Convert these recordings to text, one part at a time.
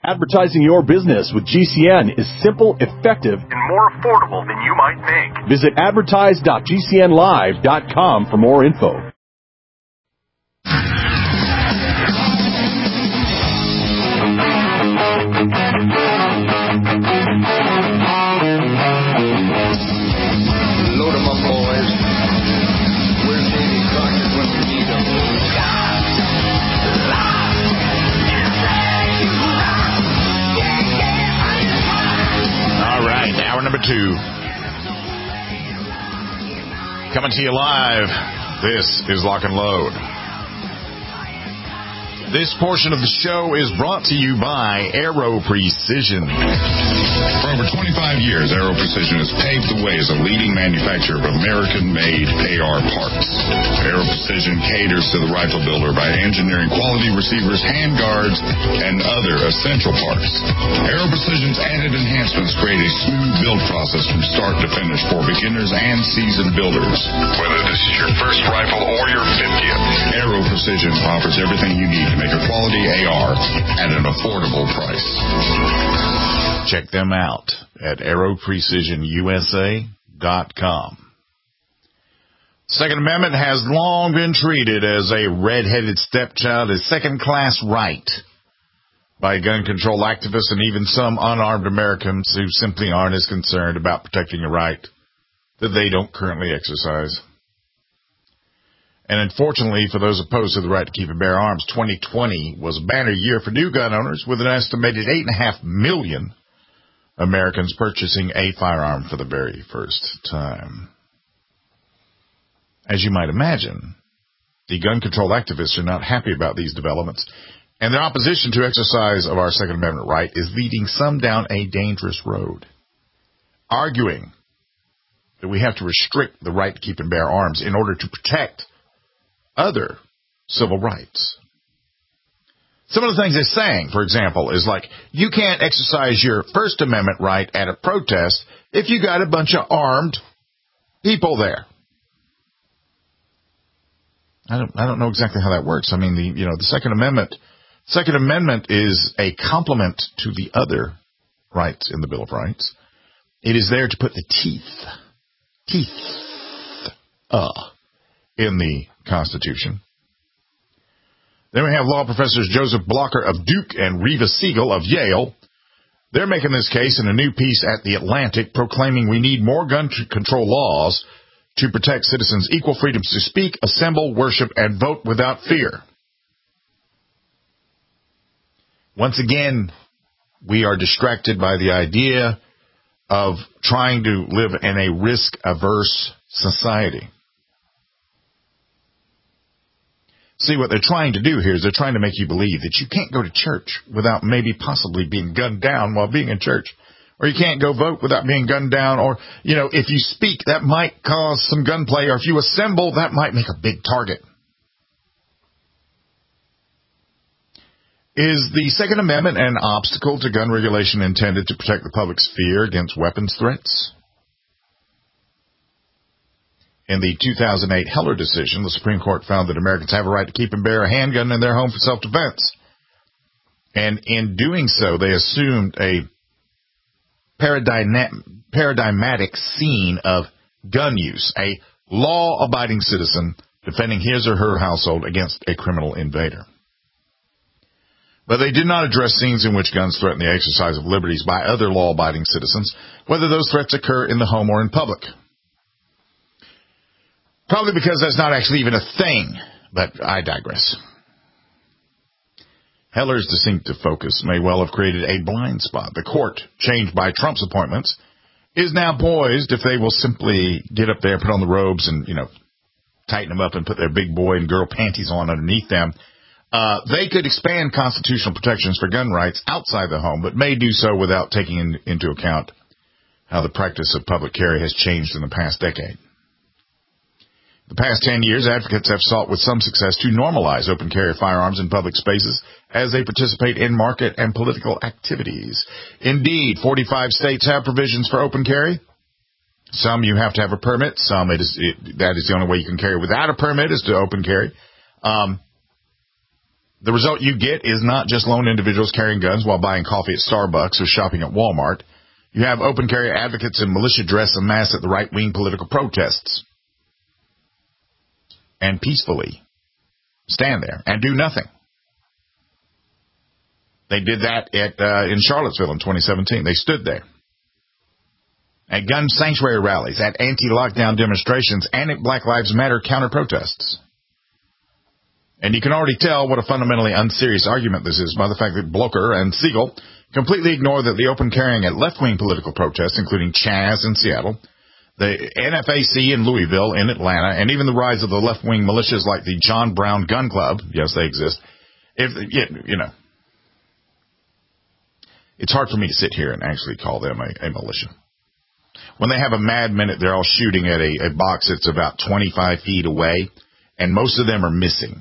Advertising your business with GCN is simple, effective, and more affordable than you might think. Visit advertise.gcnlive.com for more info. Load 'em up, boys. Where's Davy Crockett when we need him? All right, hour number 2. Coming to you live. This is Lock and Load. This portion of the show is brought to you by Aero Precision. For over 25 years, Aero Precision has paved the way as a leading manufacturer of American-made AR parts. Aero Precision caters to the rifle builder by engineering quality receivers, handguards, and other essential parts. Aero Precision's added enhancements create a smooth build process from start to finish for beginners and seasoned builders. Whether this is your first rifle or your 50th, Aero Precision offers everything you need to make a quality AR at an affordable price. Check them out at aeroprecisionusa.com. Second Amendment has long been treated as a red-headed stepchild, a second-class right by gun control activists and even some unarmed Americans who simply aren't as concerned about protecting a right that they don't currently exercise. And unfortunately, for those opposed to the right to keep and bear arms, 2020 was a banner year for new gun owners, with an estimated 8.5 million Americans purchasing a firearm for the very first time. As you might imagine, the gun control activists are not happy about these developments, and their opposition to exercise of our Second Amendment right is leading some down a dangerous road, arguing that we have to restrict the right to keep and bear arms in order to protect other civil rights. Some of the things they're saying, for example, is like, you can't exercise your First Amendment right at a protest if you got a bunch of armed people there. I don't know exactly how that works. I mean, the Second Amendment is a complement to the other rights in the Bill of Rights. It is there to put the teeth in the Constitution. Then we have law professors Joseph Blocker of Duke and Reva Siegel of Yale. They're making this case in a new piece at The Atlantic, proclaiming we need more gun control laws to protect citizens' equal freedoms to speak, assemble, worship, and vote without fear. Once again, we are distracted by the idea of trying to live in a risk-averse society. See, what they're trying to do here is they're trying to make you believe that you can't go to church without maybe possibly being gunned down while being in church. Or you can't go vote without being gunned down. Or, if you speak, that might cause some gunplay. Or if you assemble, that might make a big target. Is the Second Amendment an obstacle to gun regulation intended to protect the public's fear against weapons threats? In the 2008 Heller decision, the Supreme Court found that Americans have a right to keep and bear a handgun in their home for self-defense. And in doing so, they assumed a paradigmatic scene of gun use, a law-abiding citizen defending his or her household against a criminal invader. But they did not address scenes in which guns threaten the exercise of liberties by other law-abiding citizens, whether those threats occur in the home or in public. Probably because that's not actually even a thing, but I digress. Heller's distinctive focus may well have created a blind spot. The court, changed by Trump's appointments, is now poised if they will simply get up there, put on the robes, and, tighten them up and put their big boy and girl panties on underneath them. They could expand constitutional protections for gun rights outside the home, but may do so without taking into account how the practice of public carry has changed in the past decade. The past 10 years, advocates have sought with some success to normalize open carry firearms in public spaces as they participate in market and political activities. Indeed, 45 states have provisions for open carry. Some you have to have a permit. Some that is the only way you can carry without a permit is to open carry. The result you get is not just lone individuals carrying guns while buying coffee at Starbucks or shopping at Walmart. You have open carry advocates and militia dress en masse at the right-wing political protests and peacefully stand there and do nothing. They did that in Charlottesville in 2017. They stood there at gun sanctuary rallies, at anti-lockdown demonstrations, and at Black Lives Matter counter-protests. And you can already tell what a fundamentally unserious argument this is by the fact that Blocher and Siegel completely ignore that the open carrying at left-wing political protests, including Chaz in Seattle, the NFAC in Louisville, in Atlanta, and even the rise of the left-wing militias like the John Brown Gun Club, yes, they exist, it's hard for me to sit here and actually call them a militia. When they have a mad minute, they're all shooting at a box that's about 25 feet away, and most of them are missing.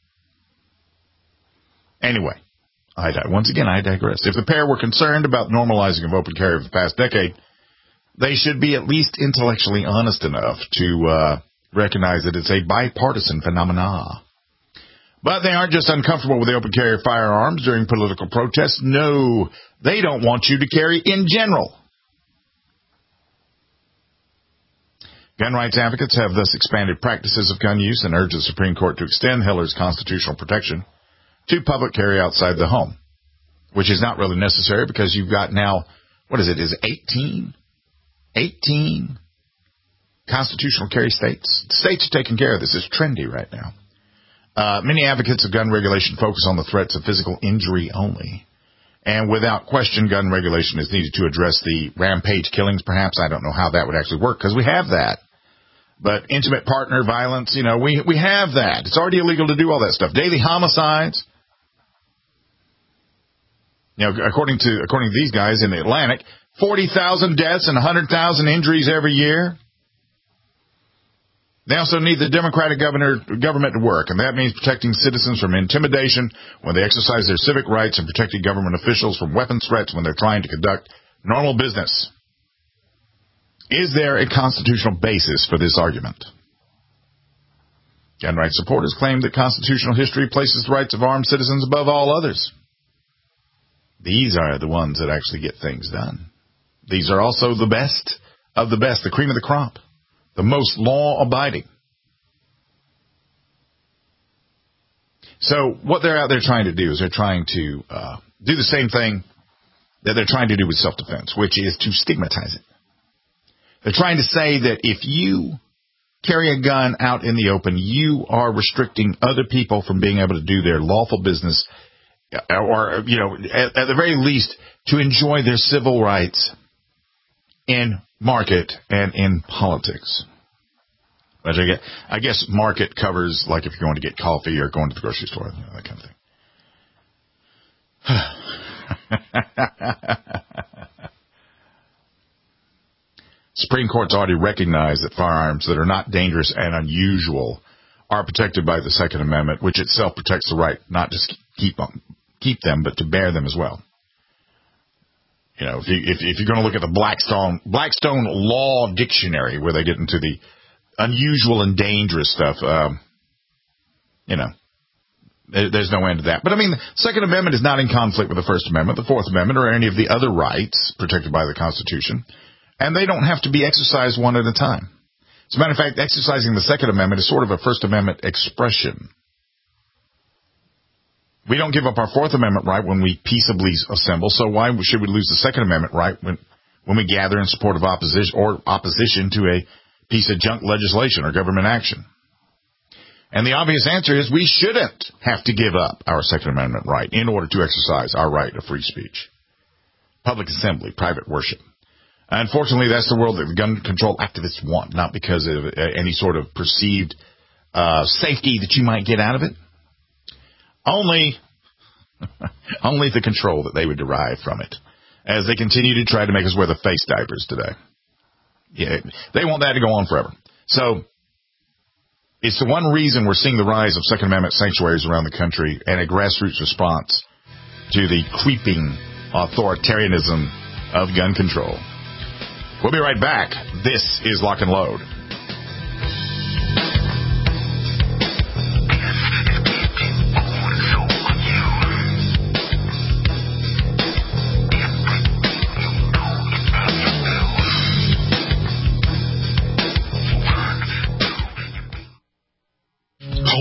Anyway, once again, I digress. If the pair were concerned about normalizing of open carry over the past decade, they should be at least intellectually honest enough to recognize that it's a bipartisan phenomena. But they aren't just uncomfortable with the open carry of firearms during political protests. No, they don't want you to carry in general. Gun rights advocates have thus expanded practices of gun use and urge the Supreme Court to extend Hiller's constitutional protection to public carry outside the home, which is not really necessary because you've got now, is it 18 constitutional carry states? States are taking care of this. It's trendy right now. Many advocates of gun regulation focus on the threats of physical injury only. And without question, gun regulation is needed to address the rampage killings, perhaps. I don't know how that would actually work because we have that. But intimate partner violence, we have that. It's already illegal to do all that stuff. Daily homicides. According to these guys in the Atlantic, 40,000 deaths and 100,000 injuries every year. They also need the Democratic government to work, and that means protecting citizens from intimidation when they exercise their civic rights and protecting government officials from weapons threats when they're trying to conduct normal business. Is there a constitutional basis for this argument? Gun rights supporters claim that constitutional history places the rights of armed citizens above all others. These are the ones that actually get things done. These are also the best of the best, the cream of the crop, the most law-abiding. So what they're out there trying to do is they're trying to do the same thing that they're trying to do with self-defense, which is to stigmatize it. They're trying to say that if you carry a gun out in the open, you are restricting other people from being able to do their lawful business or, at the very least, to enjoy their civil rights in market and in politics. But I guess market covers, like, if you're going to get coffee or going to the grocery store, that kind of thing. Supreme Court's already recognized that firearms that are not dangerous and unusual are protected by the Second Amendment, which itself protects the right not just keep them, but to bear them as well. If you're going to look at the Blackstone Law Dictionary, where they get into the unusual and dangerous stuff, there's no end to that. But, the Second Amendment is not in conflict with the First Amendment, the Fourth Amendment, or any of the other rights protected by the Constitution. And they don't have to be exercised one at a time. As a matter of fact, exercising the Second Amendment is sort of a First Amendment expression. We don't give up our Fourth Amendment right when we peaceably assemble, so why should we lose the Second Amendment right when we gather in support of opposition to a piece of junk legislation or government action? And the obvious answer is we shouldn't have to give up our Second Amendment right in order to exercise our right of free speech, public assembly, private worship. Unfortunately, that's the world that the gun control activists want, not because of any sort of perceived safety that you might get out of it. Only the control that they would derive from it, as they continue to try to make us wear the face diapers today. Yeah, they want that to go on forever. So it's the one reason we're seeing the rise of Second Amendment sanctuaries around the country and a grassroots response to the creeping authoritarianism of gun control. We'll be right back. This is Lock and Load.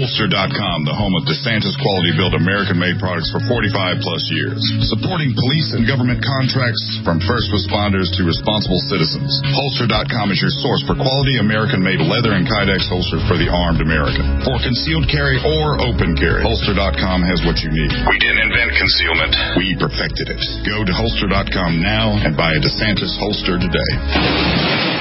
Holster.com, the home of DeSantis quality-built American-made products for 45-plus years. Supporting police and government contracts from first responders to responsible citizens. Holster.com is your source for quality American-made leather and Kydex holsters for the armed American. For concealed carry or open carry, Holster.com has what you need. We didn't invent concealment. We perfected it. Go to Holster.com now and buy a DeSantis holster today.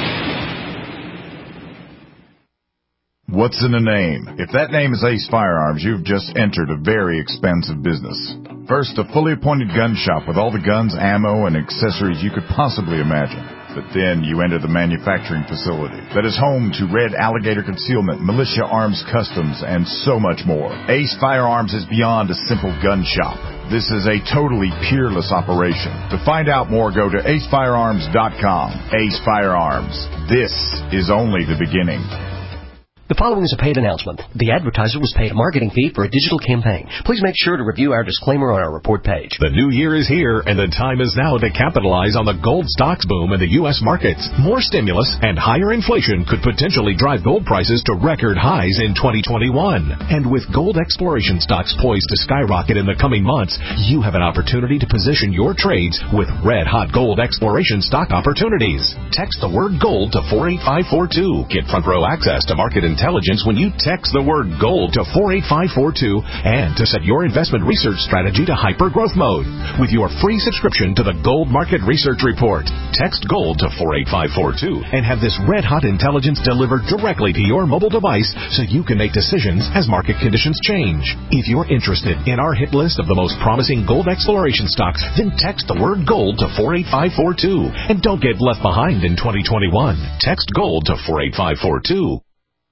What's in a name? If that name is Ace Firearms, you've just entered a very expensive business. First, a fully appointed gun shop with all the guns, ammo, and accessories you could possibly imagine. But then you enter the manufacturing facility that is home to Red Alligator Concealment, Militia Arms Customs, and so much more. Ace Firearms is beyond a simple gun shop. This is a totally peerless operation. To find out more, go to acefirearms.com. Ace Firearms. This is only the beginning. The following is a paid announcement. The advertiser was paid a marketing fee for a digital campaign. Please make sure to review our disclaimer on our report page. The new year is here, and the time is now to capitalize on the gold stocks boom in the U.S. markets. More stimulus and higher inflation could potentially drive gold prices to record highs in 2021. And with gold exploration stocks poised to skyrocket in the coming months, you have an opportunity to position your trades with red-hot gold exploration stock opportunities. Text the word GOLD to 48542. Get front-row access to market intelligence when you text the word GOLD to 48542 and to set your investment research strategy to hyper-growth mode. With your free subscription to the Gold Market Research Report, text GOLD to 48542 and have this red-hot intelligence delivered directly to your mobile device so you can make decisions as market conditions change. If you're interested in our hit list of the most promising gold exploration stocks, then text the word GOLD to 48542 and don't get left behind in 2021. Text GOLD to 48542.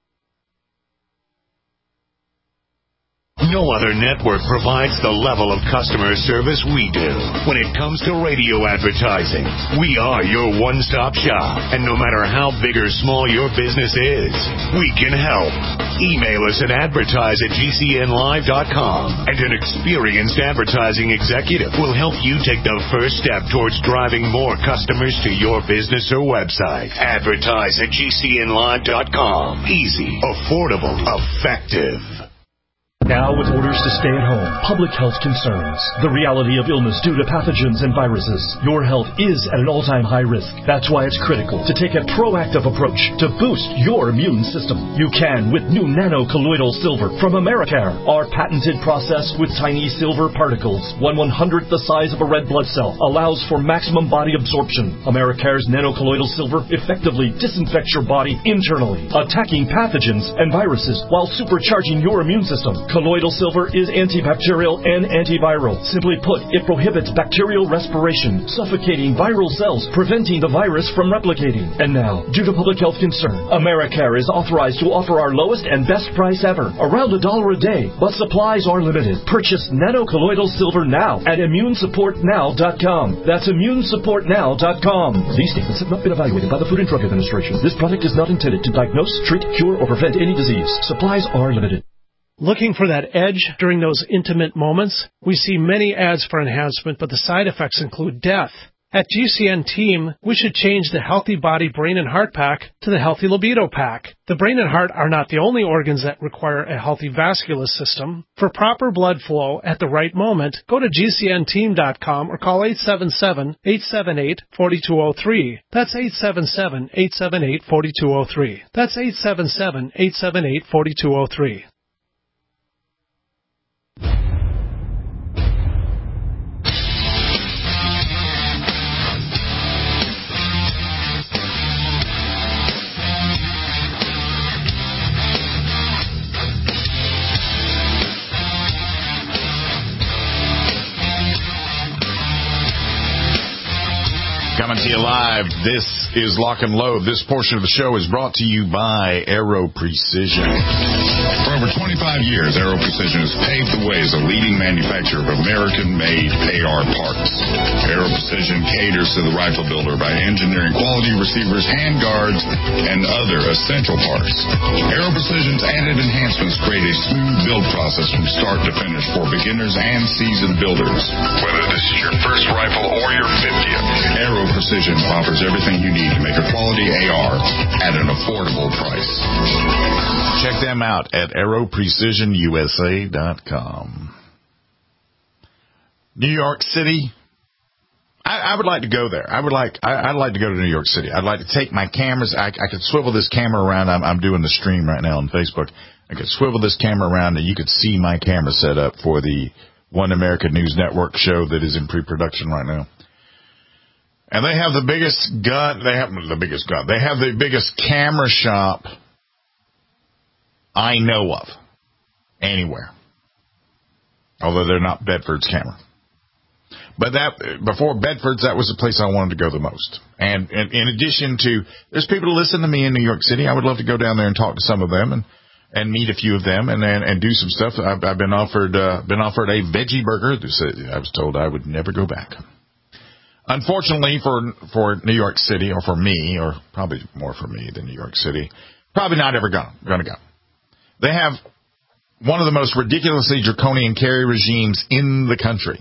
No other network provides the level of customer service we do. When it comes to radio advertising, we are your one-stop shop. And no matter how big or small your business is, we can help. Email us at advertise@gcnlive.com, and an experienced advertising executive will help you take the first step towards driving more customers to your business or website. Advertise@gcnlive.com. Easy, affordable, effective. Now with orders to stay at home, public health concerns, the reality of illness due to pathogens and viruses, your health is at an all-time high risk. That's why it's critical to take a proactive approach to boost your immune system. You can with new nano-colloidal silver from Americare. Our patented process with tiny silver particles, 1/100th the size of a red blood cell, allows for maximum body absorption. Americare's nano-colloidal silver effectively disinfects your body internally, attacking pathogens and viruses while supercharging your immune system. Colloidal silver is antibacterial and antiviral. Simply put, it prohibits bacterial respiration, suffocating viral cells, preventing the virus from replicating. And now, due to public health concern, Americare is authorized to offer our lowest and best price ever, around $1 a day, but supplies are limited. Purchase nano-colloidal silver now at immunesupportnow.com. That's immunesupportnow.com. These statements have not been evaluated by the Food and Drug Administration. This product is not intended to diagnose, treat, cure, or prevent any disease. Supplies are limited. Looking for that edge during those intimate moments? We see many ads for enhancement, but the side effects include death. At GCN Team, we should change the Healthy Body, Brain, and Heart Pack to the Healthy Libido Pack. The brain and heart are not the only organs that require a healthy vascular system. For proper blood flow at the right moment, go to GCNteam.com or call 877-878-4203. That's 877-878-4203. That's 877-878-4203. Coming to you live, this is Lock and Load. This portion of the show is brought to you by Aero Precision. For over 25 years, Aero Precision has paved the way as a leading manufacturer of American-made AR parts. Aero Precision caters to the rifle builder by engineering quality receivers, handguards, and other essential parts. Aero Precision's added enhancements create a smooth build process from start to finish for beginners and seasoned builders. Whether this is your first rifle or your 50th, Aero Precision offers everything you need to make a quality AR at an affordable price. Check them out at AeroPrecisionUSA.com. New York City. I would like to go there. I'd like to go to New York City. I'd like to take my cameras. I could swivel this camera around. I'm doing the stream right now on Facebook. I could swivel this camera around and you could see my camera set up for the One American News Network show that is in pre-production right now. And they have the biggest gun. They have the biggest camera shop I know of anywhere. Although they're not Bedford's camera. But before Bedford's, that was the place I wanted to go the most. And in addition to, there's people who listen to me in New York City. I would love to go down there and talk to some of them and meet a few of them and do some stuff. I've been offered a veggie burger. I was told I would never go back. Unfortunately for New York City, or for me, or probably more for me than New York City, probably not ever going to go. They have one of the most ridiculously draconian carry regimes in the country.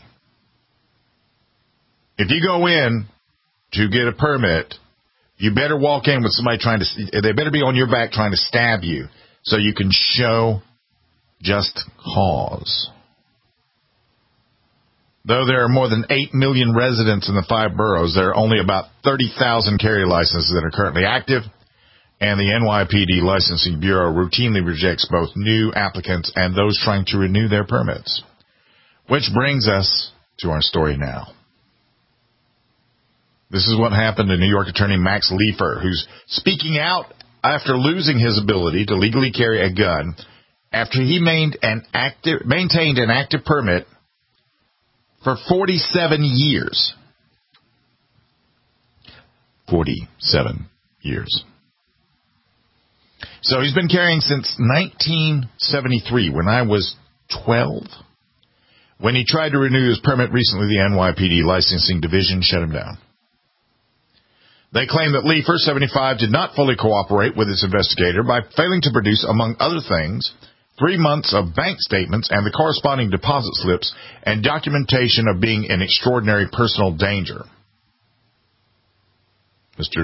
If you go in to get a permit, you better walk in with somebody they better be on your back trying to stab you so you can show just cause. Though there are more than 8 million residents in the 5 boroughs, there are only about 30,000 carry licenses that are currently active, and the NYPD Licensing Bureau routinely rejects both new applicants and those trying to renew their permits. Which brings us to our story now. This is what happened to New York Attorney Max Liefer, who's speaking out after losing his ability to legally carry a gun after he maintained an active permit for 47 years. 47 years. So he's been carrying since 1973, when I was 12. When he tried to renew his permit recently, the NYPD Licensing Division shut him down. They claim that Liefer, 75, did not fully cooperate with his investigator by failing to produce, among other things, 3 months of bank statements and the corresponding deposit slips and documentation of being in extraordinary personal danger. Mr.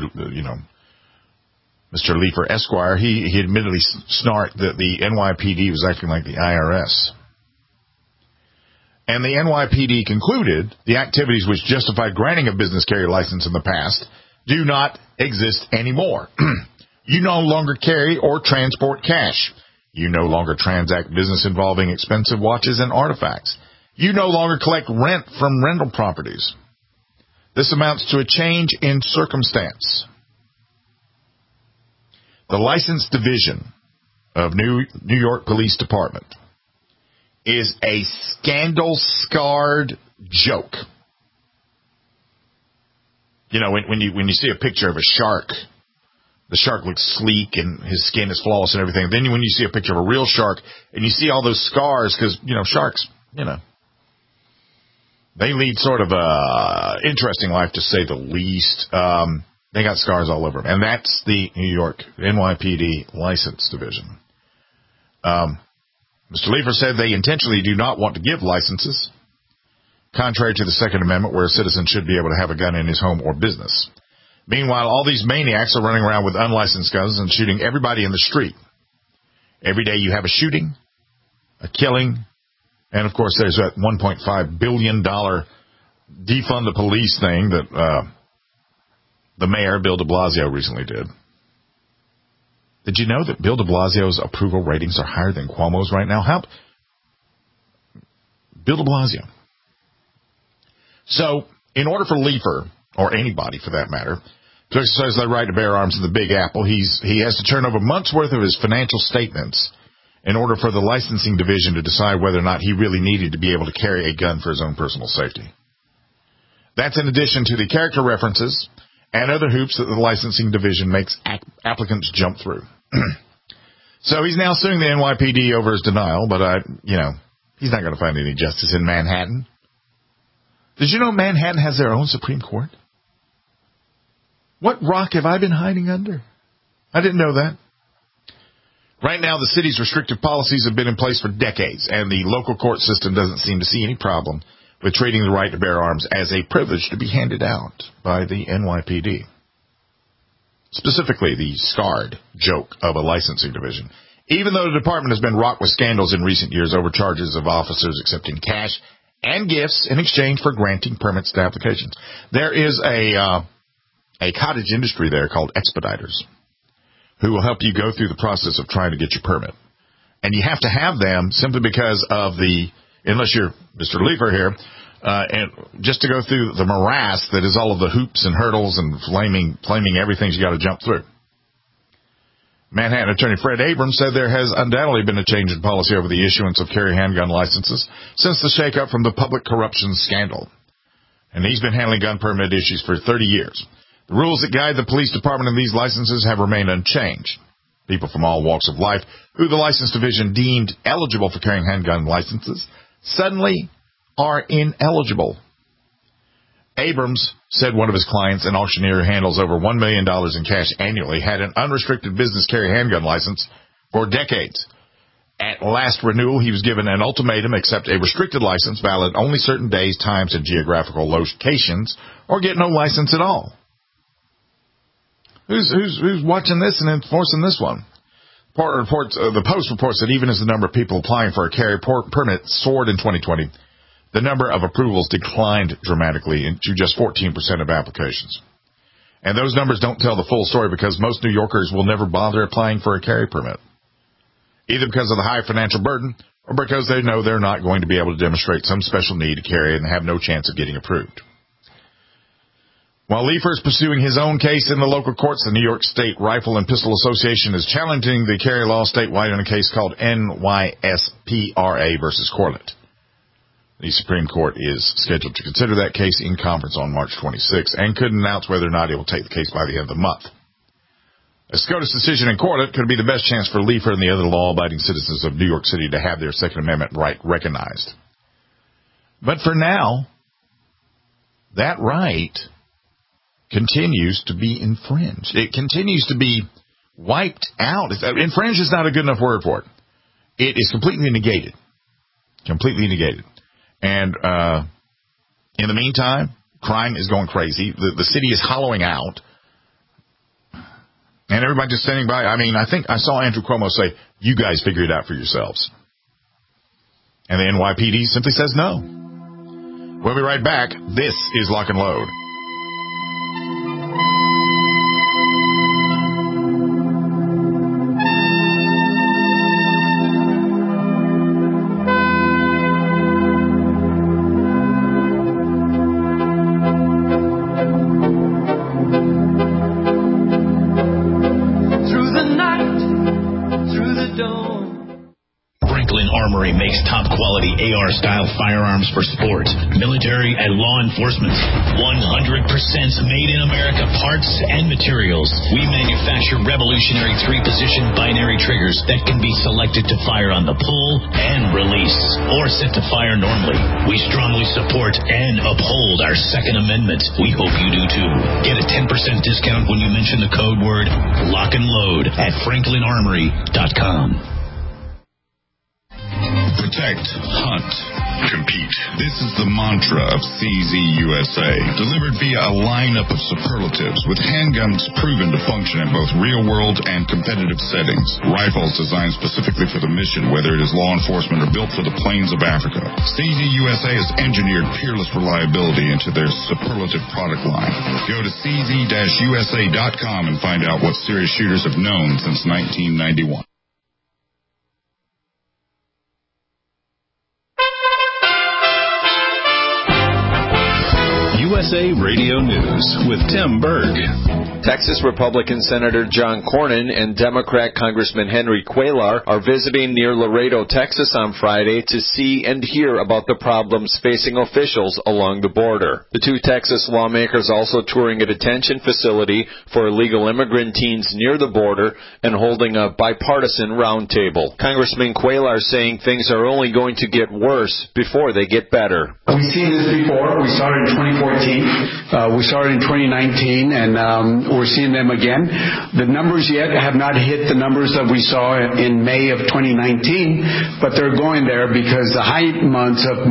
Liefer Esquire, he admittedly snarked that the NYPD was acting like the IRS. And the NYPD concluded the activities which justified granting a business carry license in the past do not exist anymore. You no longer carry or transport cash. You no longer transact business involving expensive watches and artifacts. You no longer collect rent from rental properties. This amounts to a change in circumstance. The License Division of New York Police Department is a scandal-scarred joke. You know, when you see a picture of a shark, the shark looks sleek and his skin is flawless and everything. Then when you see a picture of a real shark and you see all those scars, because, sharks, they lead sort of a interesting life, to say the least. They got scars all over them. And that's the New York NYPD License Division. Mr. Liefer said they intentionally do not want to give licenses, contrary to the Second Amendment, where a citizen should be able to have a gun in his home or business. Meanwhile, all these maniacs are running around with unlicensed guns and shooting everybody in the street. Every day you have a shooting, a killing, and, of course, there's that $1.5 billion defund the police thing that the mayor, Bill de Blasio, recently did. Did you know that Bill de Blasio's approval ratings are higher than Cuomo's right now? Bill de Blasio. So, in order for Liefer, or anybody for that matter, to exercise their right to bear arms in the Big Apple, he has to turn over months' worth of his financial statements in order for the licensing division to decide whether or not he really needed to be able to carry a gun for his own personal safety. That's in addition to the character references and other hoops that the licensing division makes applicants jump through. So he's now suing the NYPD over his denial, but he's not going to find any justice in Manhattan. Did you know Manhattan has their own Supreme Court? What rock have I been hiding under? I didn't know that. Right now, the city's restrictive policies have been in place for decades, and the local court system doesn't seem to see any problem with treating the right to bear arms as a privilege to be handed out by the NYPD. Specifically, the scarred joke of a licensing division. Even though the department has been rocked with scandals in recent years over charges of officers accepting cash and gifts in exchange for granting permits to applications. There is a cottage industry there called expediters who will help you go through the process of trying to get your permit. And you have to have them simply because of unless you're Mr. Leifer here, and just to go through the morass that is all of the hoops and hurdles and flaming everything you got to jump through. Manhattan attorney Fred Abrams said there has undoubtedly been a change in policy over the issuance of carry handgun licenses since the shakeup from the public corruption scandal. And he's been handling gun permit issues for 30 years. The rules that guide the police department in these licenses have remained unchanged. People from all walks of life who the license division deemed eligible for carrying handgun licenses suddenly are ineligible. Abrams said one of his clients, an auctioneer who handles over $1 million in cash annually, had an unrestricted business carry handgun license for decades. At last renewal, he was given an ultimatum: accept a restricted license valid only certain days, times, and geographical locations, or get no license at all. Who's watching this and enforcing this one? The Post reports that even as the number of people applying for a carry permit soared in 2020, the number of approvals declined dramatically to just 14% of applications. And those numbers don't tell the full story because most New Yorkers will never bother applying for a carry permit, either because of the high financial burden or because they know they're not going to be able to demonstrate some special need to carry and have no chance of getting approved. While Leifer is pursuing his own case in the local courts, the New York State Rifle and Pistol Association is challenging the carry law statewide in a case called NYSPRA versus Corlett. The Supreme Court is scheduled to consider that case in conference on March 26 and could announce whether or not it will take the case by the end of the month. A SCOTUS decision in Corlett could be the best chance for Leifer and the other law-abiding citizens of New York City to have their Second Amendment right recognized. But for now, that right continues to be infringed. It continues to be wiped out. Infringe is not a good enough word for it. It is completely negated. Completely negated. And in the meantime, crime is going crazy. The city is hollowing out. And everybody just standing by. I mean, I think I saw Andrew Cuomo say, you guys figure it out for yourselves. And the NYPD simply says no. We'll be right back. This is Lock and Load. AR-style firearms for sport, military, and law enforcement. 100% made in America parts and materials. We manufacture revolutionary 3-position binary triggers that can be selected to fire on the pull and release, or set to fire normally. We strongly support and uphold our Second Amendment. We hope you do too. Get a 10% discount when you mention the code word Lock and Load at FranklinArmory.com. Protect, hunt, compete. This is the mantra of CZ USA, delivered via a lineup of superlatives with handguns proven to function in both real-world and competitive settings. Rifles designed specifically for the mission, whether it is law enforcement or built for the plains of Africa. CZ USA has engineered peerless reliability into their superlative product line. Go to cz-usa.com and find out what serious shooters have known since 1991. USA Radio News with Tim Berg. Texas Republican Senator John Cornyn and Democrat Congressman Henry Cuellar are visiting near Laredo, Texas on Friday to see and hear about the problems facing officials along the border. The two Texas lawmakers also touring a detention facility for illegal immigrant teens near the border and holding a bipartisan roundtable. Congressman Cuellar saying things are only going to get worse before they get better. We've seen this before. We started in 2014 We started in 2019, and we're seeing them again. The numbers yet have not hit the numbers that we saw in May of 2019, but they're going there because the high months of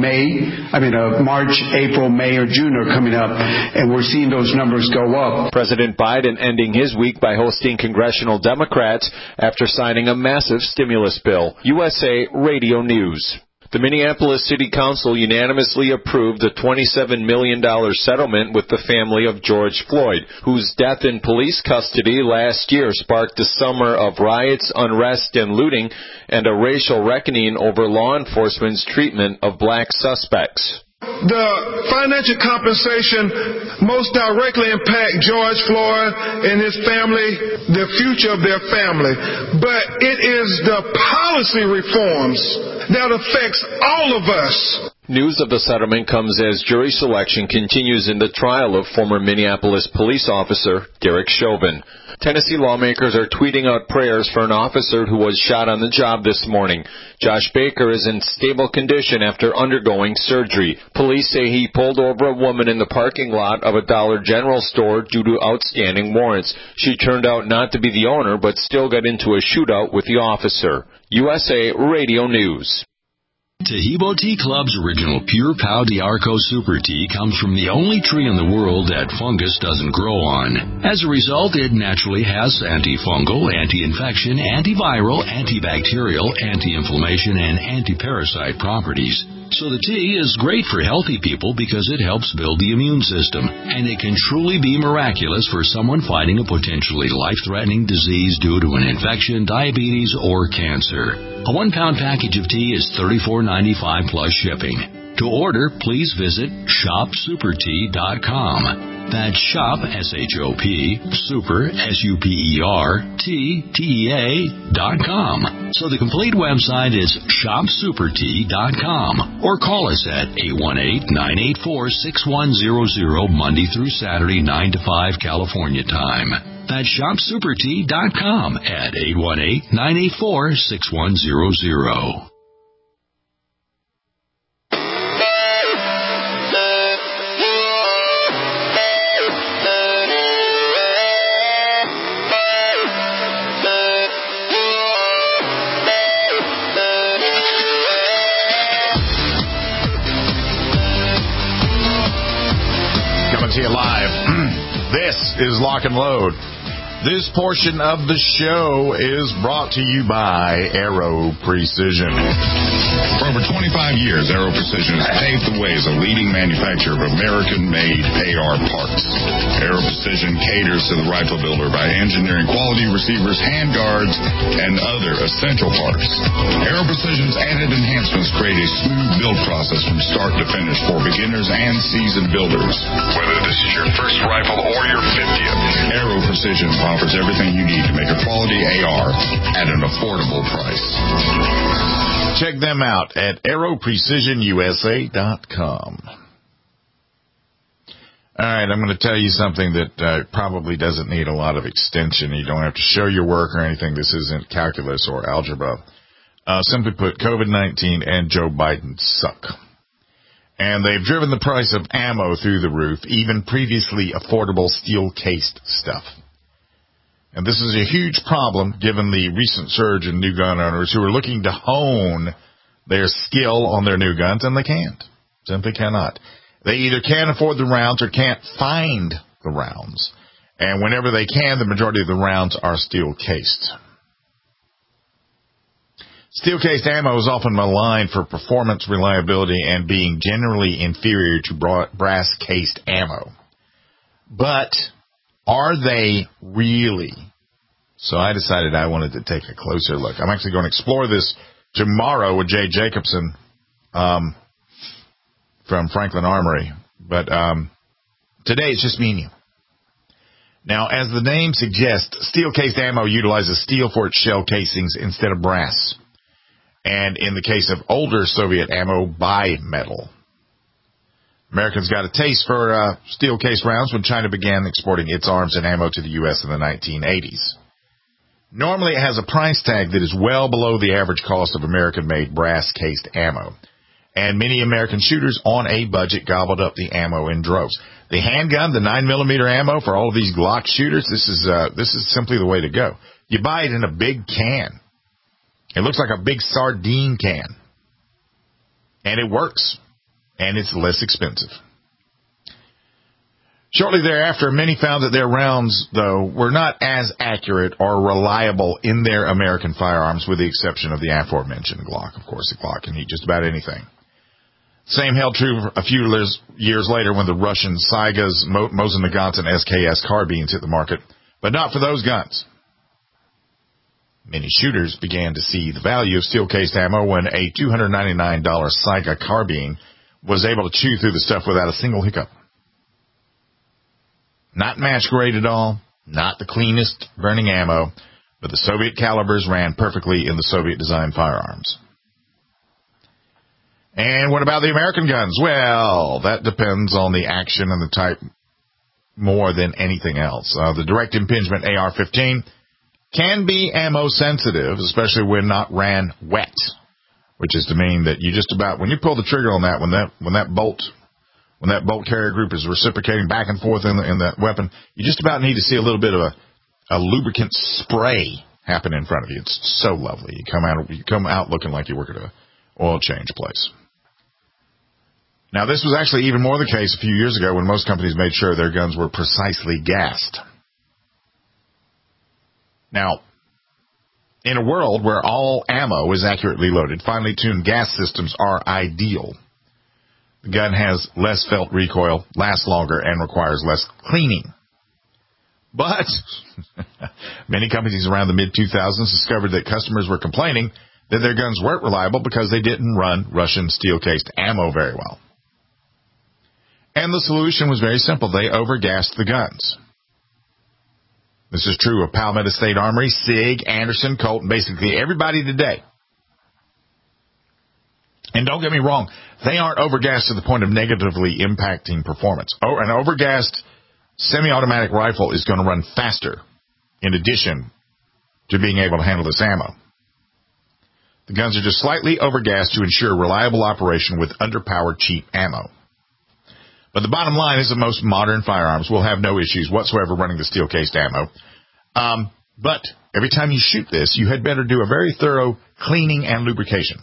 March, April, May, or June are coming up, and we're seeing those numbers go up. President Biden ending his week by hosting congressional Democrats after signing a massive stimulus bill. USA Radio News. The Minneapolis City Council unanimously approved a $27 million settlement with the family of George Floyd, whose death in police custody last year sparked a summer of riots, unrest, and looting, and a racial reckoning over law enforcement's treatment of black suspects. The financial compensation most directly impact George Floyd and his family, the future of their family. But it is the policy reforms that affects all of us. News of the settlement comes as jury selection continues in the trial of former Minneapolis police officer Derek Chauvin. Tennessee lawmakers are tweeting out prayers for an officer who was shot on the job this morning. Josh Baker is in stable condition after undergoing surgery. Police say he pulled over a woman in the parking lot of a Dollar General store due to outstanding warrants. She turned out not to be the owner, but still got into a shootout with the officer. USA Radio News. Tahibo Tea Club's original Pure Pau d'Arco Super Tea comes from the only tree in the world that fungus doesn't grow on. As a result, it naturally has antifungal, anti-infection, antiviral, antibacterial, anti-inflammation, and anti-parasite properties. So the tea is great for healthy people because it helps build the immune system, and it can truly be miraculous for someone fighting a potentially life-threatening disease due to an infection, diabetes, or cancer. A 1-pound package of tea is $34.95 plus shipping. To order, please visit shopsupertea.com. That's shop, S-H-O-P, super, S-U-P-E-R-T-T-E-A.com. So the complete website is shopsupertea.com, or call us at 818-984-6100 Monday through Saturday, 9 to 5 California time. That's shopsupertea.com at 818-984-6100. To you live. This is Lock and Load. This portion of the show is brought to you by Aero Precision. For over 25 years, Aero Precision has paved the way as a leading manufacturer of American-made AR parts. Aero Precision caters to the rifle builder by engineering quality receivers, handguards, and other essential parts. Aero Precision's added enhancements create a smooth build process from start to finish for beginners and seasoned builders. Whether this is your first rifle or your 50th, Aero Precision offers everything you need to make a quality AR at an affordable price. Check them out at aeroprecisionusa.com. All right, I'm going to tell you something that probably doesn't need a lot of extension. You don't have to show your work or anything. This isn't calculus or algebra. Simply put, COVID-19 and Joe Biden suck. And they've driven the price of ammo through the roof, even previously affordable steel-cased stuff. And this is a huge problem given the recent surge in new gun owners who are looking to hone their skill on their new guns, and they can't. Simply cannot. They either can't afford the rounds or can't find the rounds. And whenever they can, the majority of the rounds are steel-cased. Steel-cased ammo is often maligned for performance, reliability, and being generally inferior to brass-cased ammo. But are they really? So I decided I wanted to take a closer look. I'm actually going to explore this tomorrow with Jay Jacobson from Franklin Armory. But today it's just me and you. Now, as the name suggests, steel-cased ammo utilizes steel for its shell casings instead of brass. And in the case of older Soviet ammo, bimetal. Americans got a taste for steel-cased rounds when China began exporting its arms and ammo to the U.S. in the 1980s. Normally, it has a price tag that is well below the average cost of American-made brass-cased ammo. And many American shooters on a budget gobbled up the ammo in droves. The handgun, the 9mm ammo for all of these Glock shooters, this is simply the way to go. You buy it in a big can. It looks like a big sardine can. And it works. And it's less expensive. Shortly thereafter, many found that their rounds, though, were not as accurate or reliable in their American firearms, with the exception of the aforementioned Glock. Of course, the Glock can eat just about anything. Same held true a few years later when the Russian Saigas, Mosin Nagants, and SKS carbines hit the market, but not for those guns. Many shooters began to see the value of steel-cased ammo when a $299 Saiga carbine was able to chew through the stuff without a single hiccup. Not match grade at all, not the cleanest burning ammo, but the Soviet calibers ran perfectly in the Soviet-designed firearms. And what about the American guns? Well, that depends on the action and the type more than anything else. The direct impingement AR-15 can be ammo sensitive, especially when not ran wet, which is to mean that you just about, when you pull the trigger on that, when that bolt carrier group is reciprocating back and forth in that weapon, you just about need to see a little bit of a lubricant spray happen in front of you. It's so lovely. You come out looking like you work at a oil change place. Now, this was actually even more the case a few years ago when most companies made sure their guns were precisely gassed. Now, in a world where all ammo is accurately loaded, finely tuned gas systems are ideal. The gun has less felt recoil, lasts longer, and requires less cleaning. But many companies around the mid-2000s discovered that customers were complaining that their guns weren't reliable because they didn't run Russian steel-cased ammo very well. And the solution was very simple. They overgassed the guns. This is true of Palmetto State Armory, SIG, Anderson, Colt, and basically everybody today. And don't get me wrong, they aren't overgassed to the point of negatively impacting performance. An overgassed semi-automatic rifle is going to run faster in addition to being able to handle this ammo. The guns are just slightly overgassed to ensure reliable operation with underpowered cheap ammo. But the bottom line is that most modern firearms will have no issues whatsoever running the steel-cased ammo. But every time you shoot this, you had better do a very thorough cleaning and lubrication.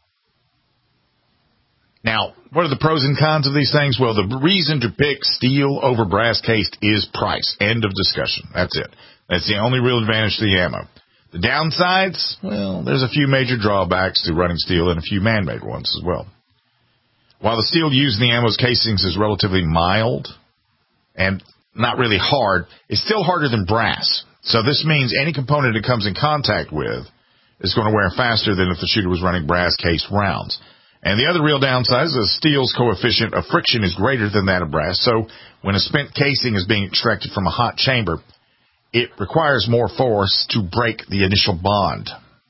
Now, what are the pros and cons of these things? Well, the reason to pick steel over brass-cased is price. End of discussion. That's it. That's the only real advantage to the ammo. The downsides? Well, there's a few major drawbacks to running steel and a few man-made ones as well. While the steel used in the ammo's casings is relatively mild and not really hard, it's still harder than brass. So this means any component it comes in contact with is going to wear faster than if the shooter was running brass-cased rounds. And the other real downside is the steel's coefficient of friction is greater than that of brass. So when a spent casing is being extracted from a hot chamber, it requires more force to break the initial bond.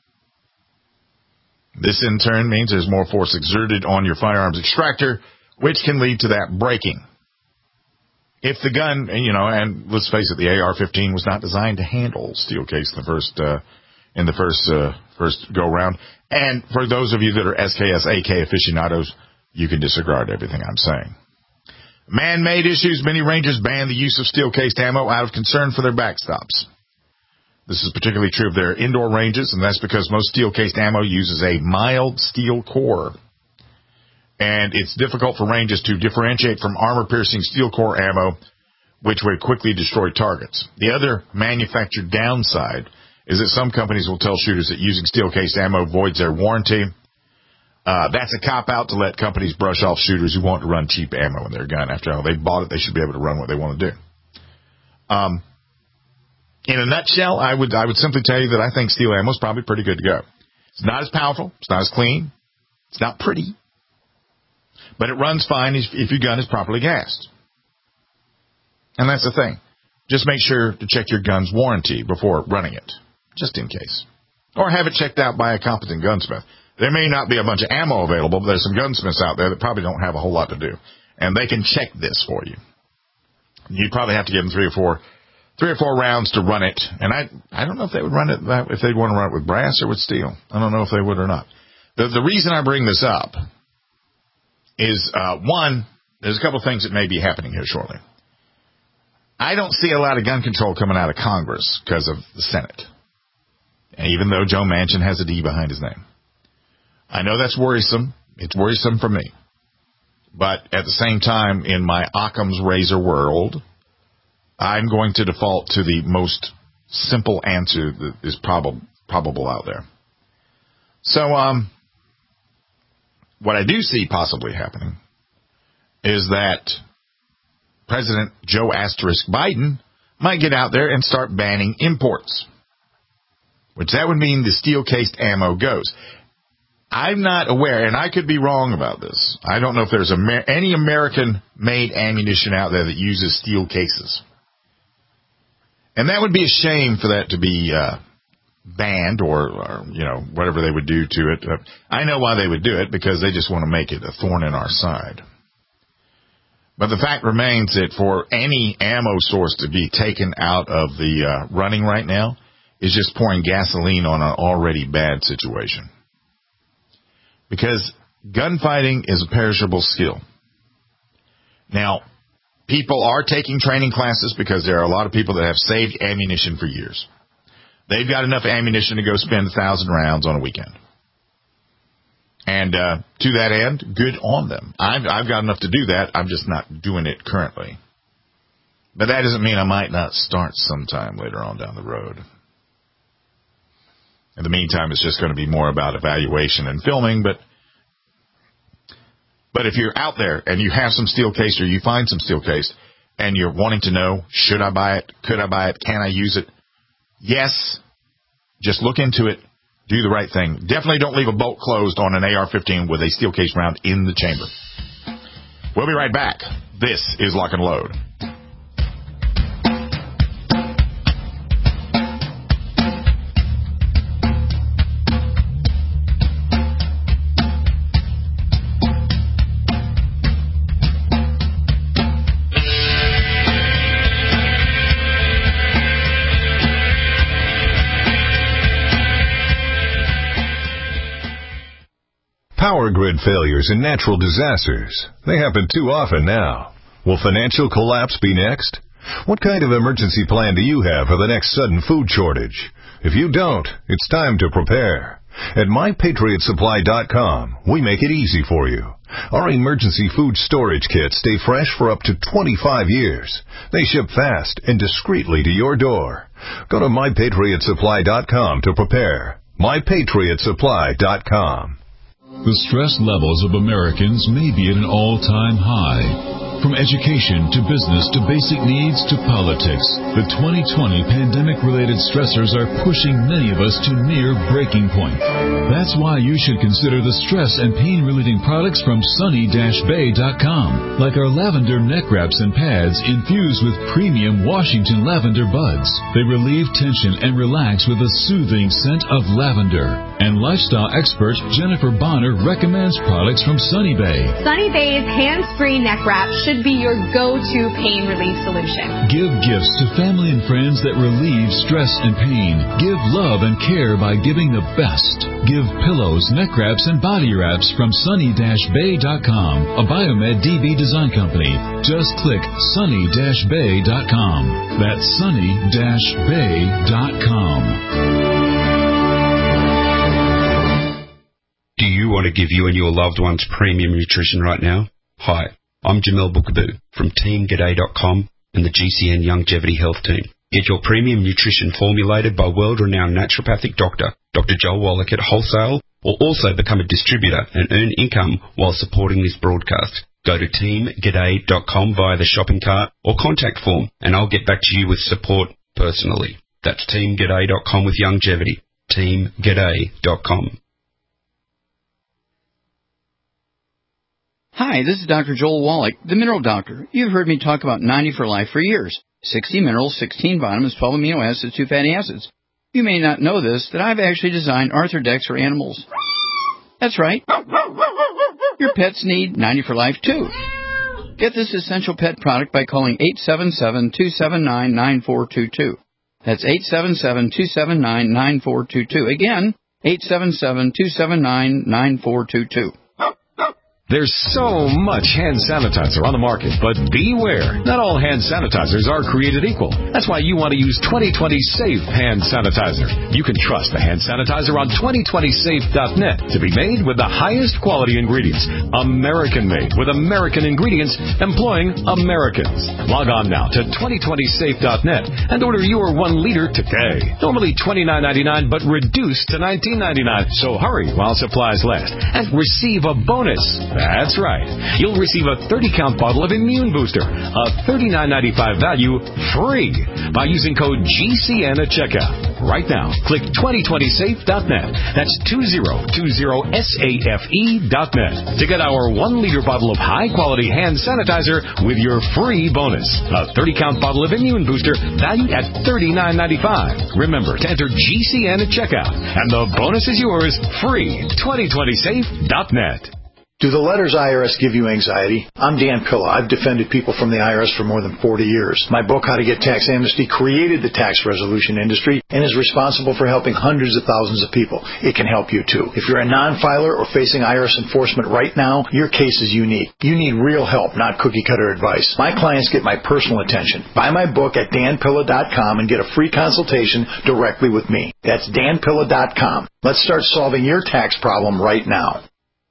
This, in turn, means there's more force exerted on your firearm's extractor, which can lead to that breaking. If the gun, and let's face it, the AR-15 was not designed to handle steel case in the first go-round. And for those of you that are SKS AK aficionados, you can disregard everything I'm saying. Man-made issues. Many ranges ban the use of steel-cased ammo out of concern for their backstops. This is particularly true of their indoor ranges, and that's because most steel-cased ammo uses a mild steel core. And it's difficult for ranges to differentiate from armor-piercing steel core ammo, which would quickly destroy targets. The other manufactured downside is that some companies will tell shooters that using steel-cased ammo voids their warranty. That's a cop-out to let companies brush off shooters who want to run cheap ammo in their gun. After all, they bought it, they should be able to run what they want to do. In a nutshell, I would simply tell you that I think steel ammo is probably pretty good to go. It's not as powerful. It's not as clean. It's not pretty. But it runs fine if your gun is properly gassed. And that's the thing. Just make sure to check your gun's warranty before running it, just in case. Or have it checked out by a competent gunsmith. There may not be a bunch of ammo available, but there's some gunsmiths out there that probably don't have a whole lot to do. And they can check this for you. You'd probably have to give them three or four rounds to run it. And I don't know if they would run it, if they'd want to run it with brass or with steel. I don't know if they would or not. The reason I bring this up is, one, there's a couple of things that may be happening here shortly. I don't see a lot of gun control coming out of Congress because of the Senate, even though Joe Manchin has a D behind his name. I know that's worrisome. It's worrisome for me. But at the same time, in my Occam's razor world, I'm going to default to the most simple answer that is probable out there. So, what I do see possibly happening is that President Joe Asterisk Biden might get out there and start banning imports, which that would mean the steel-cased ammo goes. I'm not aware, and I could be wrong about this. I don't know if there's any American-made ammunition out there that uses steel cases. And that would be a shame for that to be banned or whatever they would do to it. I know why they would do it, because they just want to make it a thorn in our side. But the fact remains that for any ammo source to be taken out of the running right now is just pouring gasoline on an already bad situation. Because gunfighting is a perishable skill. Now, people are taking training classes because there are a lot of people that have saved ammunition for years. They've got enough ammunition to go spend 1,000 rounds on a weekend. And to that end, good on them. I've got enough to do that. I'm just not doing it currently. But that doesn't mean I might not start sometime later on down the road. In the meantime, it's just going to be more about evaluation and filming. But if you're out there and you have some steel case, or you find some steel case, and you're wanting to know, should I buy it? Could I buy it? Can I use it? Yes. Just look into it. Do the right thing. Definitely don't leave a bolt closed on an AR-15 with a steel case round in the chamber. We'll be right back. This is Lock and Load. Power grid failures and natural disasters. They happen too often now. Will financial collapse be next? What kind of emergency plan do you have for the next sudden food shortage? If you don't, it's time to prepare. At MyPatriotSupply.com, we make it easy for you. Our emergency food storage kits stay fresh for up to 25 years. They ship fast and discreetly to your door. Go to MyPatriotSupply.com to prepare. MyPatriotSupply.com. The stress levels of Americans may be at an all-time high. From education to business to basic needs to politics, the 2020 pandemic-related stressors are pushing many of us to near breaking point. That's why you should consider the stress and pain-relieving products from Sunny-Bay.com, like our lavender neck wraps and pads infused with premium Washington lavender buds. They relieve tension and relax with a soothing scent of lavender. And lifestyle expert Jennifer Bonner recommends products from Sunny Bay. Sunny Bay's hands-free neck wrap should be your go-to pain relief solution. Give gifts to family and friends that relieve stress and pain. Give love and care by giving the best. Give pillows, neck wraps, and body wraps from Sunny-Bay.com, a Biomed DB design company. Just click Sunny-Bay.com. That's Sunny-Bay.com. Do you want to give you and your loved ones premium nutrition right now? Hi, I'm Jamel Bookaboo from TeamGaday.com and the GCN Longevity Health Team. Get your premium nutrition formulated by world-renowned naturopathic doctor, Dr. Joel Wallach at wholesale, or also become a distributor and earn income while supporting this broadcast. Go to TeamGaday.com via the shopping cart or contact form, and I'll get back to you with support personally. That's TeamGaday.com with longevity. TeamGaday.com. Hi, this is Dr. Joel Wallach, the Mineral Doctor. You've heard me talk about 90 for Life for years. 60 minerals, 16 vitamins, 12 amino acids, 2 fatty acids. You may not know this, that I've actually designed Arthrodex for animals. That's right. Your pets need 90 for Life too. Get this essential pet product by calling 877-279-9422. That's 877-279-9422. Again, 877-279-9422. There's so much hand sanitizer on the market, but beware. Not all hand sanitizers are created equal. That's why you want to use 2020 Safe Hand Sanitizer. You can trust the hand sanitizer on 2020safe.net to be made with the highest quality ingredients. American-made with American ingredients employing Americans. Log on now to 2020safe.net and order your 1 liter today. Normally $29.99, but reduced to $19.99. So hurry while supplies last and receive a bonus. That's right. You'll receive a 30-count bottle of Immune Booster, a $39.95 value, free by using code GCN at checkout. Right now, click 2020safe.net. That's 2020safe.net to get our 1-liter bottle of high-quality hand sanitizer with your free bonus. A 30-count bottle of Immune Booster valued at $39.95. Remember to enter GCN at checkout, and the bonus is yours free. 2020safe.net. Do the letters IRS give you anxiety? I'm Dan Pilla. I've defended people from the IRS for more than 40 years. My book, How to Get Tax Amnesty, created the tax resolution industry and is responsible for helping hundreds of thousands of people. It can help you too. If you're a non-filer or facing IRS enforcement right now, your case is unique. You need real help, not cookie-cutter advice. My clients get my personal attention. Buy my book at danpilla.com and get a free consultation directly with me. That's danpilla.com. Let's start solving your tax problem right now.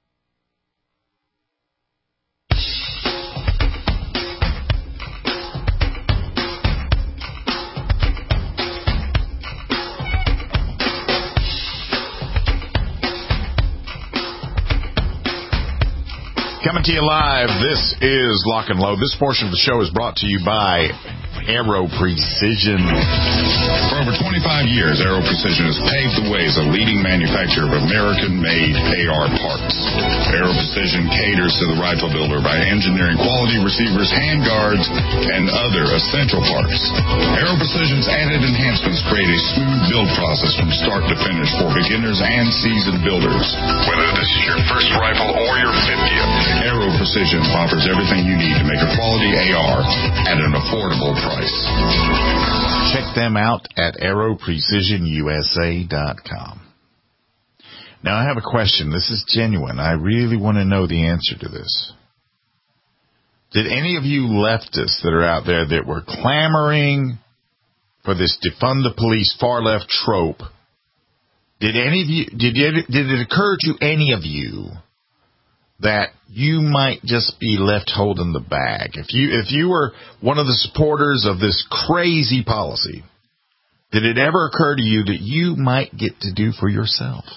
Coming to you live, this is Lock and Load. This portion of the show is brought to you by Aero Precision. For over 25 years, Aero Precision has paved the way as a leading manufacturer of American-made AR parts. Aero Precision caters to the rifle builder by engineering quality receivers, handguards, and other essential parts. Aero Precision's added enhancements create a smooth build process from start to finish for beginners and seasoned builders. Whether this is your first rifle or your 50th, Aero Precision offers everything you need to make a quality AR at an affordable price. Check them out at aeroprecisionusa.com. Now, I have a question. This is genuine. I really want to know the answer to this. Did any of you leftists that are out there that were clamoring for this defund the police far left trope, did it occur to any of you that you might just be left holding the bag? If you were one of the supporters of this crazy policy, did it ever occur to you that you might get to do for yourself?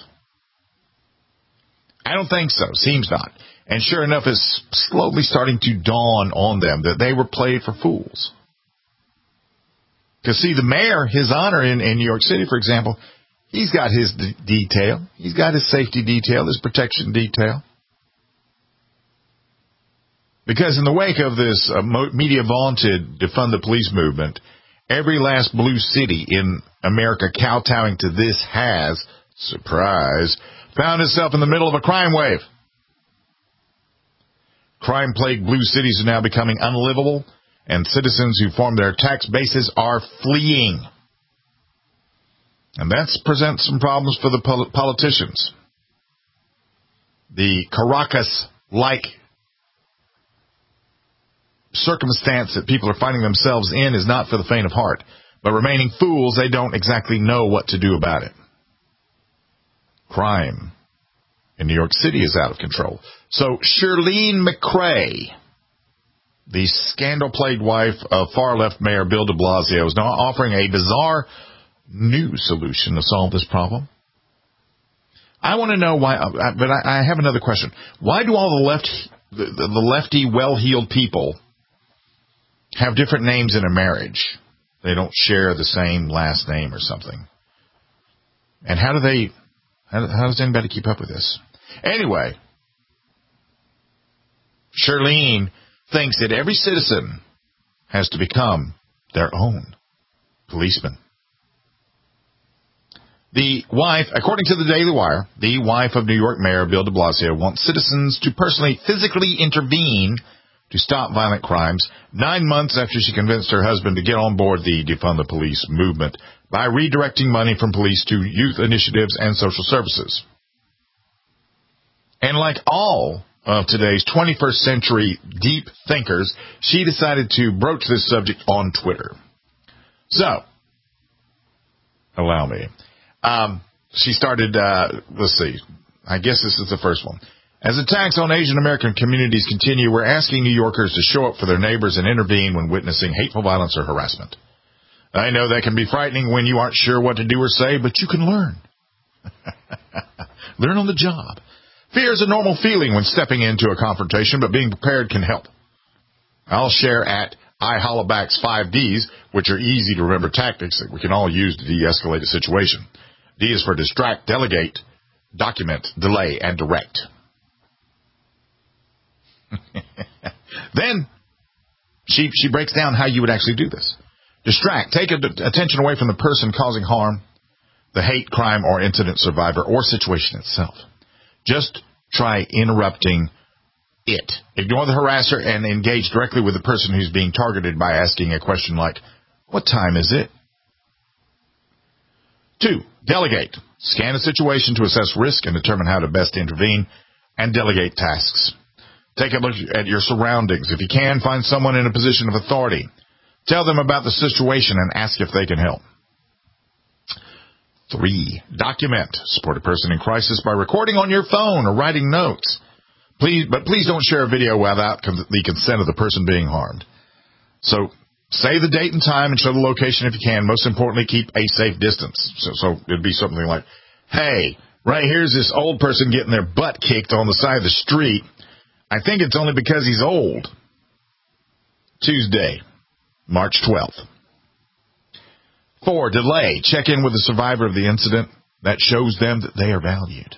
I don't think so. Seems not. And sure enough, it's slowly starting to dawn on them that they were played for fools. Because, see, the mayor, His Honor in New York City, for example, he's got his detail. He's got his safety detail, his protection detail. Because in the wake of this media-vaunted defund the police movement, every last blue city in America kowtowing to this has, surprise, found itself in the middle of a crime wave. Crime-plagued blue cities are now becoming unlivable, and citizens who form their tax bases are fleeing. And that presents some problems for the politicians. The Caracas-like circumstance that people are finding themselves in is not for the faint of heart. But remaining fools, they don't exactly know what to do about it. Crime in New York City is out of control. So Shirlene McCray, the scandal-plagued wife of far-left Mayor Bill de Blasio, is now offering a bizarre new solution to solve this problem. I want to know why, but I have another question. Why do all the lefty, well-heeled people have different names in a marriage? They don't share the same last name or something. And how does anybody keep up with this? Anyway, Shirlene thinks that every citizen has to become their own policeman. The wife, according to the Daily Wire, the wife of New York Mayor Bill de Blasio wants citizens to personally, physically intervene to stop violent crimes 9 months after she convinced her husband to get on board the Defund the Police movement by redirecting money from police to youth initiatives and social services. And like all of today's 21st century deep thinkers, she decided to broach this subject on Twitter. So, allow me. She started, let's see, I guess this is the first one. As attacks on Asian American communities continue, we're asking New Yorkers to show up for their neighbors and intervene when witnessing hateful violence or harassment. I know that can be frightening when you aren't sure what to do or say, but you can learn. Learn on the job. Fear is a normal feeling when stepping into a confrontation, but being prepared can help. I'll share at iHollaback's 5 Ds, which are easy to remember tactics that we can all use to de-escalate a situation. D is for distract, delegate, document, delay, and direct. Then she breaks down how you would actually do this. Distract. Take attention away from the person causing harm, the hate, crime, or incident survivor, or situation itself. Just try interrupting it. Ignore the harasser and engage directly with the person who's being targeted by asking a question like, what time is it? 2, delegate. Scan a situation to assess risk and determine how to best intervene, and delegate tasks. Take a look at your surroundings. If you can, find someone in a position of authority. Tell them about the situation and ask if they can help. 3, document. Support a person in crisis by recording on your phone or writing notes. Please don't share a video without the consent of the person being harmed. So say the date and time and show the location if you can. Most importantly, keep a safe distance. So it'd be something like, hey, right here's this old person getting their butt kicked on the side of the street. I think it's only because he's old. Tuesday, March 12th. 4, delay. Check in with the survivor of the incident. That shows them that they are valued.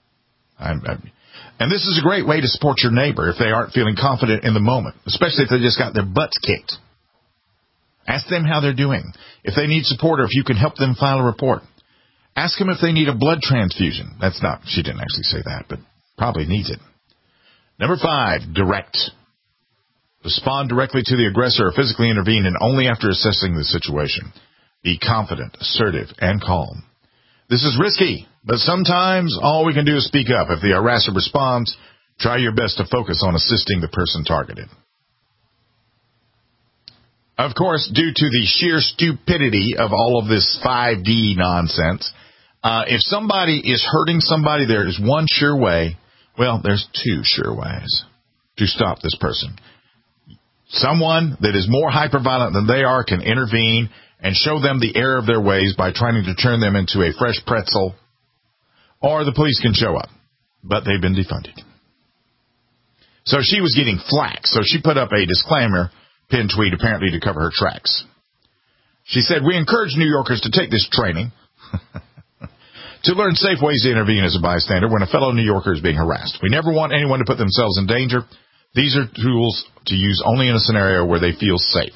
And this is a great way to support your neighbor if they aren't feeling confident in the moment, especially if they just got their butts kicked. Ask them how they're doing, if they need support or if you can help them file a report. Ask them if they need a blood transfusion. She didn't actually say that, but probably needs it. Number 5, direct. Respond directly to the aggressor or physically intervene, and only after assessing the situation. Be confident, assertive, and calm. This is risky, but sometimes all we can do is speak up. If the harasser responds, try your best to focus on assisting the person targeted. Of course, due to the sheer stupidity of all of this 5D nonsense, if somebody is hurting somebody, there is one sure way. Well, there's 2 sure ways to stop this person. Someone that is more hyperviolent than they are can intervene and show them the error of their ways by trying to turn them into a fresh pretzel, or the police can show up, but they've been defunded. So she was getting flack, so she put up a disclaimer, pinned tweet apparently to cover her tracks. She said, we encourage New Yorkers to take this training to learn safe ways to intervene as a bystander when a fellow New Yorker is being harassed. We never want anyone to put themselves in danger. These are tools to use only in a scenario where they feel safe.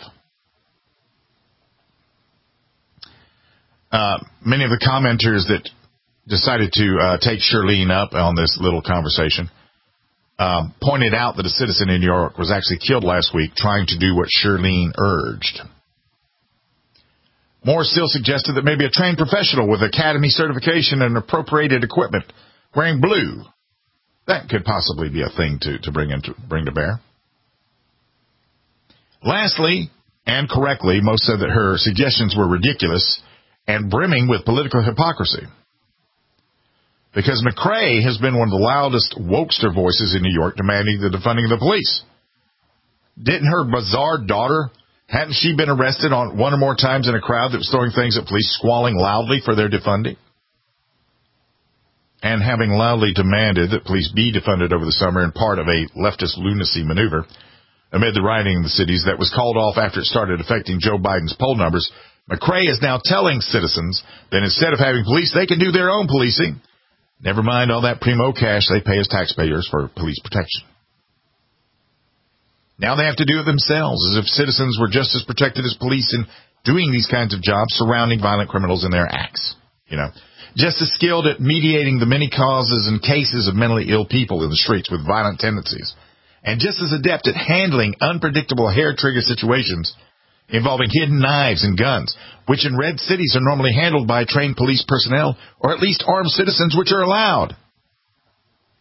Many of the commenters that decided to take Shirlene up on this little conversation pointed out that a citizen in New York was actually killed last week trying to do what Shirlene urged. More still suggested that maybe a trained professional with academy certification and appropriated equipment wearing blue, that could possibly be a thing to bring to bear. Lastly, and correctly, most said that her suggestions were ridiculous and brimming with political hypocrisy. Because McCrae has been one of the loudest wokester voices in New York demanding the defunding of the police. Didn't her bizarre daughter, hadn't she been arrested on one or more times in a crowd that was throwing things at police, squalling loudly for their defunding? And having loudly demanded that police be defunded over the summer in part of a leftist lunacy maneuver amid the rioting in the cities that was called off after it started affecting Joe Biden's poll numbers, McCrae is now telling citizens that instead of having police, they can do their own policing. Never mind all that primo cash they pay as taxpayers for police protection. Now they have to do it themselves, as if citizens were just as protected as police in doing these kinds of jobs surrounding violent criminals in their acts. Just as skilled at mediating the many causes and cases of mentally ill people in the streets with violent tendencies, and just as adept at handling unpredictable hair-trigger situations involving hidden knives and guns, which in red cities are normally handled by trained police personnel, or at least armed citizens, which are allowed.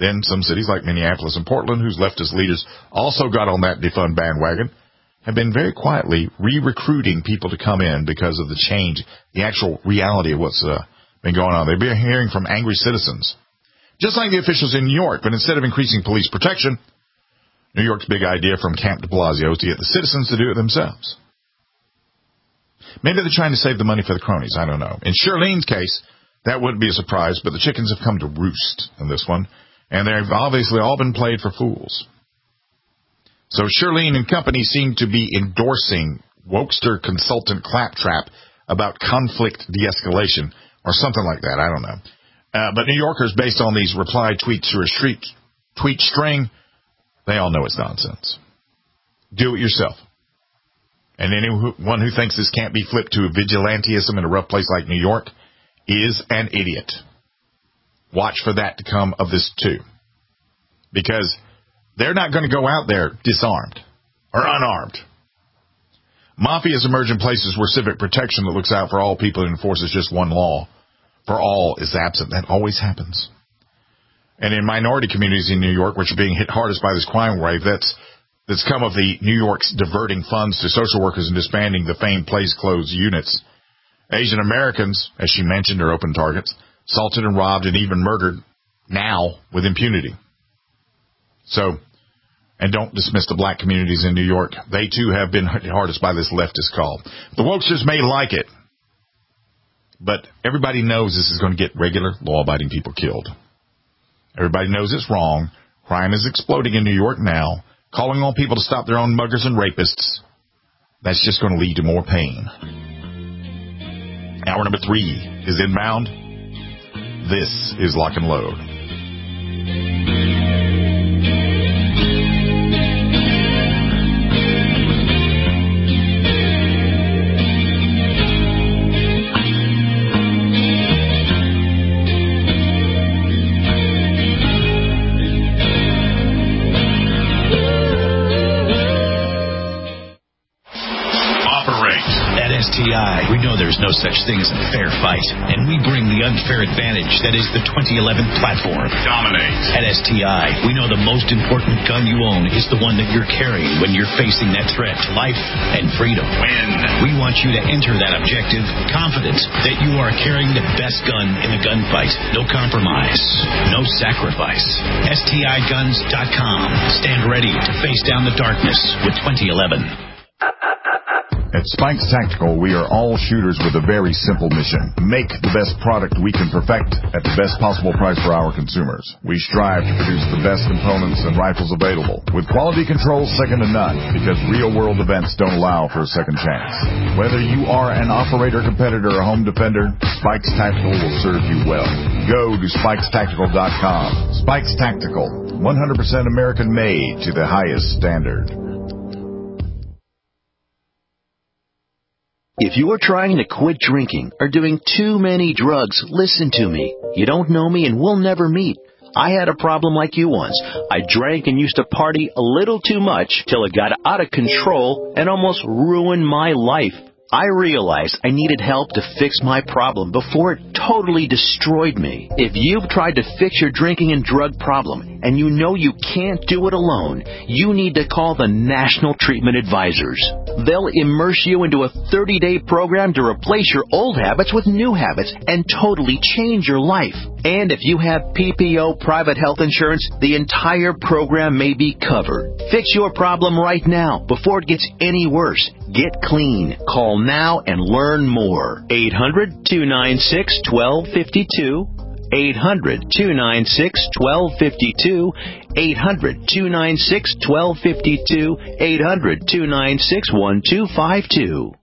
Then some cities like Minneapolis and Portland, whose leftist leaders also got on that defund bandwagon, have been very quietly re-recruiting people to come in because of the change, the actual reality of what's been going on. They've been hearing from angry citizens, just like the officials in New York. But instead of increasing police protection, New York's big idea from Camp de Blasio is to get the citizens to do it themselves. Maybe they're trying to save the money for the cronies. I don't know. In Shirlene's case, that wouldn't be a surprise, but the chickens have come to roost in this one, and they've obviously all been played for fools. So Shirlene and company seem to be endorsing wokester consultant Claptrap about conflict de-escalation or something like that. I don't know. But New Yorkers, based on these reply tweets through a tweet string, they all know it's nonsense. Do it yourself. And anyone who thinks this can't be flipped to vigilantism in a rough place like New York is an idiot. Watch for that to come of this too. Because they're not going to go out there disarmed or unarmed. Mafias emerge in places where civic protection that looks out for all people and enforces just one law for all is absent. That always happens. And in minority communities in New York, which are being hit hardest by this crime wave, that's come of the New York's diverting funds to social workers and disbanding the famed plainclothes units. Asian Americans, as she mentioned, are open targets, assaulted and robbed and even murdered now with impunity. So, and don't dismiss the black communities in New York. They, too, have been hit hardest by this leftist call. The wokesters may like it, but everybody knows this is going to get regular, law-abiding people killed. Everybody knows it's wrong. Crime is exploding in New York now. Calling on people to stop their own muggers and rapists, that's just going to lead to more pain. Hour number 3 is inbound. This is Lock and Load. We know there's no such thing as a fair fight, and we bring the unfair advantage that is the 2011 platform. Dominate. At STI, we know the most important gun you own is the one that you're carrying when you're facing that threat to life and freedom. Win. We want you to enter that objective confident that you are carrying the best gun in the gunfight. No compromise, no sacrifice. STIguns.com. Stand ready to face down the darkness with 2011. At Spikes Tactical, we are all shooters with a very simple mission. Make the best product we can perfect at the best possible price for our consumers. We strive to produce the best components and rifles available, with quality control second to none, because real-world events don't allow for a second chance. Whether you are an operator, competitor, or home defender, Spikes Tactical will serve you well. Go to SpikesTactical.com. Spikes Tactical, 100% American-made to the highest standard. If you are trying to quit drinking or doing too many drugs, listen to me. You don't know me and we'll never meet. I had a problem like you once. I drank and used to party a little too much till it got out of control and almost ruined my life. I realized I needed help to fix my problem before it totally destroyed me. If you've tried to fix your drinking and drug problem and you know you can't do it alone, you need to call the National Treatment Advisors. They'll immerse you into a 30-day program to replace your old habits with new habits and totally change your life. And if you have PPO private health insurance, the entire program may be covered. Fix your problem right now before it gets any worse. Get clean. Call now and learn more. 800-296-1252. 800-296-1252. 800-296-1252. 800-296-1252.